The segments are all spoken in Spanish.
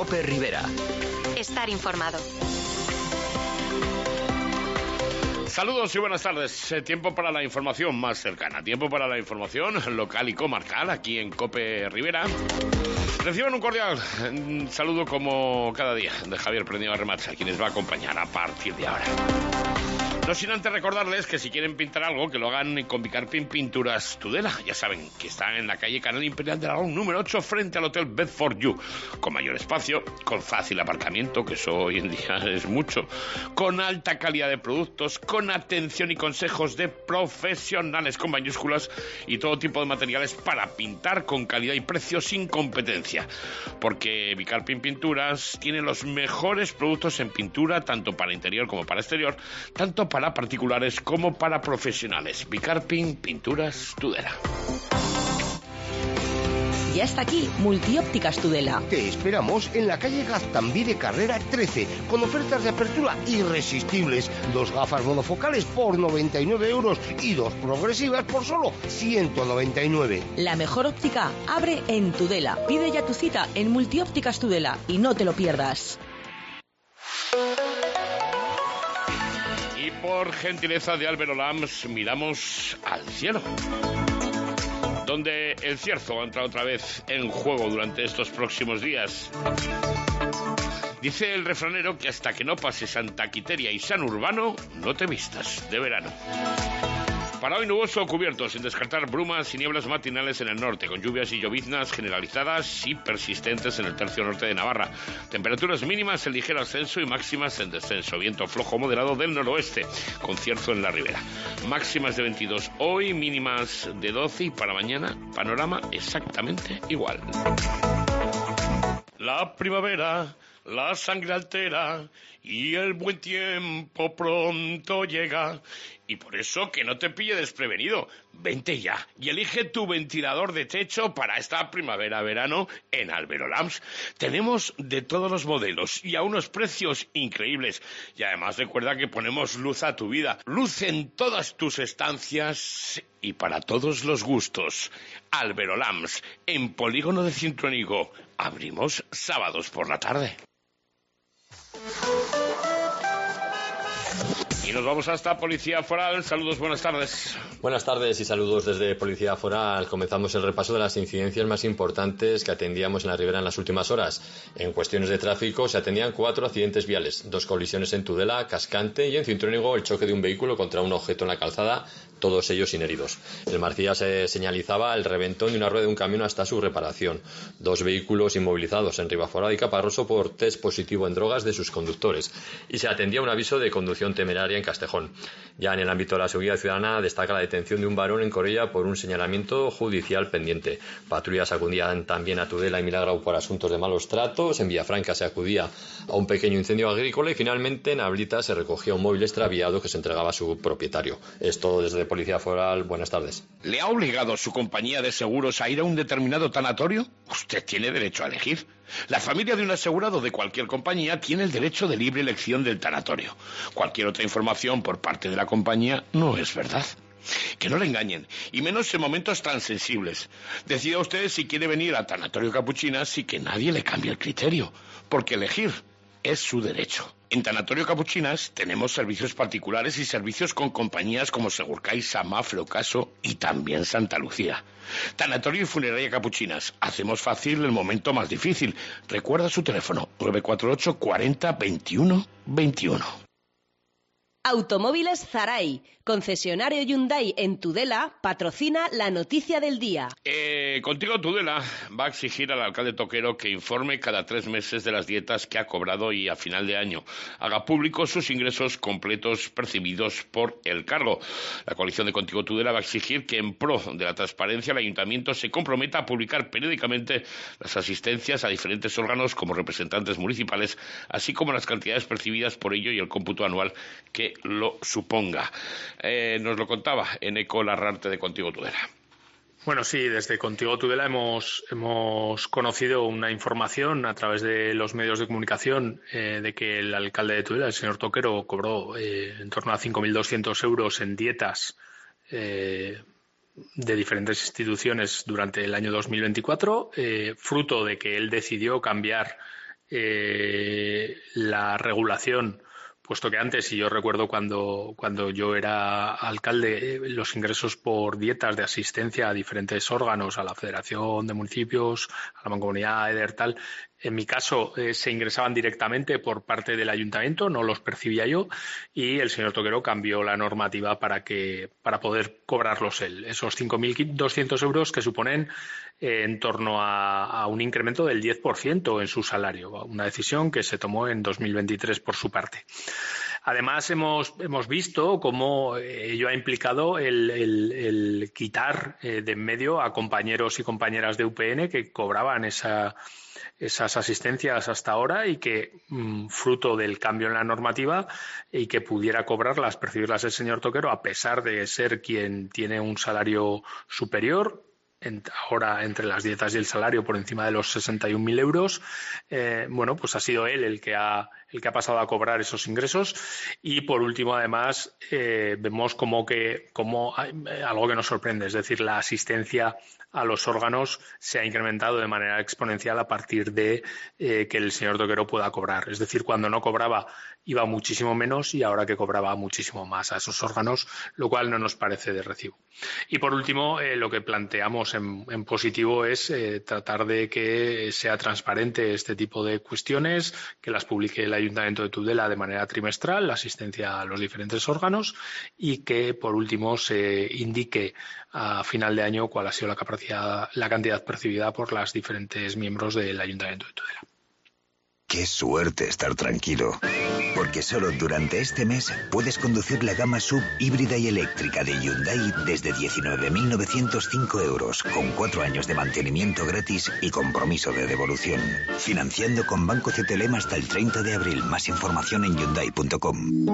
COPE Rivera. Estar informado. Saludos y buenas tardes. Tiempo para la información más cercana. Tiempo para la información local y comarcal aquí en COPE Rivera. Reciban un cordial saludo como cada día de Javier Prendido Remacha, quien les va a acompañar a partir de ahora. No sin antes recordarles que si quieren pintar algo, que lo hagan con Bicarpin Pinturas Tudela. Ya saben que están en la calle Canal Imperial de Aragón número 8 frente al Hotel Bedford You. Con mayor espacio, con fácil aparcamiento, que eso hoy en día es mucho, con alta calidad de productos, con atención y consejos de profesionales con mayúsculas y todo tipo de materiales para pintar con calidad y precio sin competencia. Porque Bicarpin Pinturas tiene los mejores productos en pintura, tanto para interior como para exterior, tanto para particulares como para profesionales. Bicarpin Pinturas Tudela. Ya está aquí Multiópticas Tudela. Te esperamos en la calle Gaztambide Carrera 13, con ofertas de apertura irresistibles. 2 gafas monofocales por 99 euros y 2 progresivas por solo 199. La mejor óptica abre en Tudela. Pide ya tu cita en Multiópticas Tudela y no te lo pierdas. Y por gentileza de Álvaro Lams, miramos al cielo, donde el cierzo ha entrado otra vez en juego durante estos próximos días. Dice el refranero que hasta que no pase Santa Quiteria y San Urbano, no te vistas de verano. Para hoy nuboso o cubierto, sin descartar brumas y nieblas matinales en el norte, con lluvias y lloviznas generalizadas y persistentes en el tercio norte de Navarra. Temperaturas mínimas en ligero ascenso y máximas en descenso. Viento flojo moderado del noroeste, con cierzo en la ribera. Máximas de 22 hoy, mínimas de 12 y para mañana, panorama exactamente igual. La primavera, la sangre altera y el buen tiempo pronto llega. Y por eso que no te pille desprevenido. Vente ya y elige tu ventilador de techo para esta primavera-verano en Álvaro Lams. Tenemos de todos los modelos y a unos precios increíbles. Y además recuerda que ponemos luz a tu vida. Luz en todas tus estancias y para todos los gustos. Álvaro Lams, en Polígono de Cintruénigo. Abrimos sábados por la tarde. Y nos vamos hasta Policía Foral. Saludos, buenas tardes. Buenas tardes y saludos desde Policía Foral. Comenzamos el repaso de las incidencias más importantes que atendíamos en la Ribera en las últimas horas. En cuestiones de tráfico se atendían 4 accidentes viales, 2 colisiones en Tudela, Cascante y en Cintruénigo el choque de un vehículo contra un objeto en la calzada, todos ellos sin heridos. En Marcilla se señalizaba el reventón de una rueda de un camión hasta su reparación. 2 vehículos inmovilizados en Ribaforada y Caparroso por test positivo en drogas de sus conductores. Y se atendía un aviso de conducción temeraria en Castejón. Ya en el ámbito de la seguridad ciudadana destaca la detención de un varón en Corella por un señalamiento judicial pendiente. Patrullas acudían también a Tudela y Milagro por asuntos de malos tratos. En Villafranca se acudía a un pequeño incendio agrícola y finalmente en Ablita se recogía un móvil extraviado que se entregaba a su propietario. Es todo desde Policía Foral. Buenas tardes. ¿Le ha obligado su compañía de seguros a ir a un determinado tanatorio? Usted tiene derecho a elegir. La familia de un asegurado de cualquier compañía tiene el derecho de libre elección del tanatorio. Cualquier otra información por parte de la compañía no es verdad. Que no le engañen, y menos en momentos tan sensibles. Decida usted si quiere venir a Tanatorio Capuchinas y que nadie le cambie el criterio, porque elegir es su derecho. En Tanatorio Capuchinas tenemos servicios particulares y servicios con compañías como Segurcaixa, Mafre, Ocaso y también Santa Lucía. Tanatorio y Funeraria Capuchinas. Hacemos fácil el momento más difícil. Recuerda su teléfono, 948 40 21 21. Automóviles Zaray, concesionario Hyundai en Tudela, patrocina la noticia del día. Contigo Tudela va a exigir al alcalde Toquero que informe cada 3 meses de las dietas que ha cobrado y a final de año haga públicos sus ingresos completos percibidos por el cargo. La coalición de Contigo Tudela va a exigir que en pro de la transparencia el ayuntamiento se comprometa a publicar periódicamente las asistencias a diferentes órganos como representantes municipales, así como las cantidades percibidas por ello y el cómputo anual que lo suponga. Nos lo contaba en Eco Larrarte de Contigo Tudela. Bueno, sí, desde Contigo Tudela hemos conocido una información a través de los medios de comunicación de que el alcalde de Tudela, el señor Toquero, cobró en torno a 5.200 euros en dietas de diferentes instituciones durante el año 2024, fruto de que él decidió cambiar la regulación, puesto que antes, y yo recuerdo cuando yo era alcalde, los ingresos por dietas de asistencia a diferentes órganos, a la Federación de Municipios, a la Mancomunidad, EDER, tal, en mi caso se ingresaban directamente por parte del ayuntamiento, no los percibía yo, y el señor Toquero cambió la normativa para poder cobrarlos él. Esos 5.200 euros que suponen en torno a un incremento del 10% en su salario, una decisión que se tomó en 2023 por su parte. Además, hemos visto cómo ello ha implicado el quitar de en medio a compañeros y compañeras de UPN que cobraban esas asistencias hasta ahora y que, fruto del cambio en la normativa, y que pudiera cobrarlas, percibirlas el señor Toquero, a pesar de ser quien tiene un salario superior, ahora entre las dietas y el salario por encima de los 61.000 euros, pues ha sido él el que ha pasado a cobrar esos ingresos. Y por último, además, vemos como algo que nos sorprende, es decir, la asistencia a los órganos se ha incrementado de manera exponencial a partir de que el señor Toquero pueda cobrar. Es decir, cuando no cobraba iba muchísimo menos y ahora que cobraba muchísimo más a esos órganos, lo cual no nos parece de recibo. Y por último, lo que planteamos en positivo es tratar de que sea transparente este tipo de cuestiones, que las publique el Ayuntamiento de Tudela de manera trimestral, la asistencia a los diferentes órganos, y que por último se indique a final de año cuál ha sido la cantidad percibida por las diferentes miembros del Ayuntamiento de Tudela. Qué suerte estar tranquilo, porque solo durante este mes puedes conducir la gama SUV híbrida y eléctrica de Hyundai desde 19.905 euros, con 4 años de mantenimiento gratis y compromiso de devolución. Financiando con Banco CTLM hasta el 30 de abril. Más información en Hyundai.com.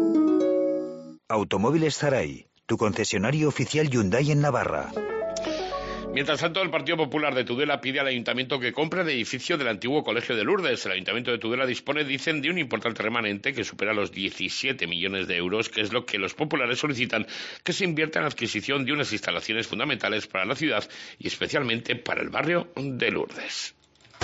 Automóviles Zaray, tu concesionario oficial Hyundai en Navarra. Mientras tanto, el Partido Popular de Tudela pide al Ayuntamiento que compre el edificio del antiguo Colegio de Lourdes. El Ayuntamiento de Tudela dispone, dicen, de un importante remanente que supera los 17 millones de euros, que es lo que los populares solicitan que se invierta en la adquisición de unas instalaciones fundamentales para la ciudad y especialmente para el barrio de Lourdes.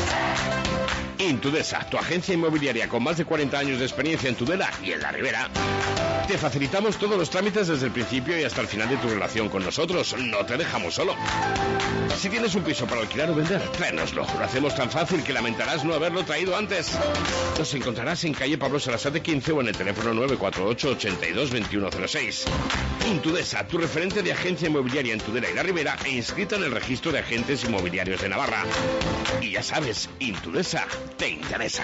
Intudesa, tu agencia inmobiliaria con más de 40 años de experiencia en Tudela y en la Ribera. Te facilitamos todos los trámites desde el principio y hasta el final de tu relación con nosotros. No te dejamos solo. Si tienes un piso para alquilar o vender, tráenoslo. Lo hacemos tan fácil que lamentarás no haberlo traído antes. Nos encontrarás en calle Pablo Sarasate 15 o en el teléfono 948 82 2106. Intudesa, tu referente de agencia inmobiliaria en Tudela y la Ribera e inscrita en el registro de agentes inmobiliarios de Navarra. Y ya sabes, Intudesa te interesa.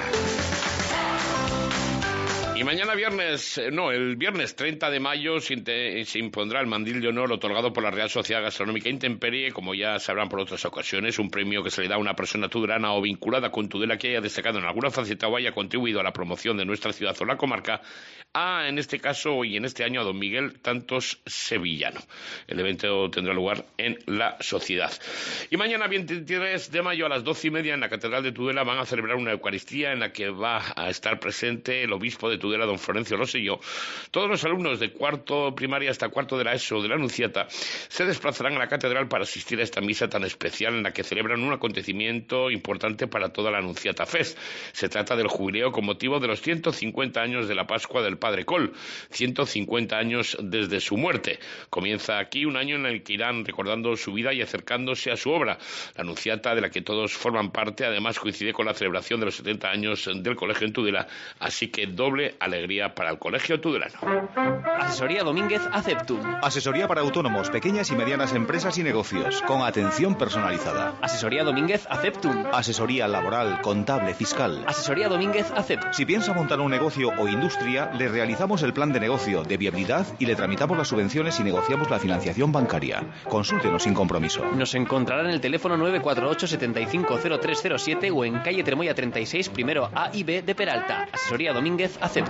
Y mañana el viernes 30 de mayo se impondrá el mandil de honor otorgado por la Real Sociedad Gastronómica Intemperie, como ya sabrán por otras ocasiones, un premio que se le da a una persona tudelana o vinculada con Tudela que haya destacado en alguna faceta o haya contribuido a la promoción de nuestra ciudad o la comarca, en este caso y en este año a don Miguel Tantos Sevillano. El evento tendrá lugar en la Sociedad. Y mañana 23 de mayo a las 12:30 en la Catedral de Tudela van a celebrar una Eucaristía en la que va a estar presente el obispo de Tudela, don Florencio Rosselló. Todos los alumnos de cuarto primaria hasta cuarto de la ESO de la Anunciata se desplazarán a la catedral para asistir a esta misa tan especial en la que celebran un acontecimiento importante para toda la Anunciata Fest. Se trata del jubileo con motivo de los 150 años de la Pascua del Padre Col, 150 años desde su muerte. Comienza aquí un año en el que irán recordando su vida y acercándose a su obra. La Anunciata, de la que todos forman parte, además coincide con la celebración de los 70 años del colegio en Tudela, así que doble alegría para el colegio tudelano. Asesoría Domínguez Aceptum. Asesoría para autónomos, pequeñas y medianas empresas y negocios, con atención personalizada. Asesoría Domínguez Aceptum. Asesoría laboral, contable, fiscal. Asesoría Domínguez Aceptum. Si piensa montar un negocio o industria, le realizamos el plan de negocio, de viabilidad y le tramitamos las subvenciones y negociamos la financiación bancaria. Consúltenos sin compromiso. Nos encontrará en el teléfono 948 750307 o en calle Tremoya 36, primero A y B de Peralta. Asesoría Domínguez Aceptum.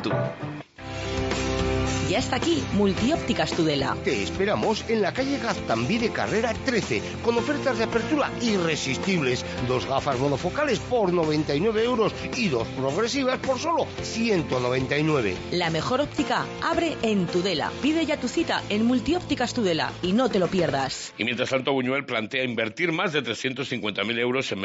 Ya está aquí Multiópticas Tudela. Te esperamos en la calle Gaztambide de Carrera 13, con ofertas de apertura irresistibles. 2 gafas monofocales por 99 euros y 2 progresivas por solo 199. La mejor óptica abre en Tudela. Pide ya tu cita en Multiópticas Tudela y no te lo pierdas. Y mientras tanto, Buñuel plantea invertir más de 350.000 euros en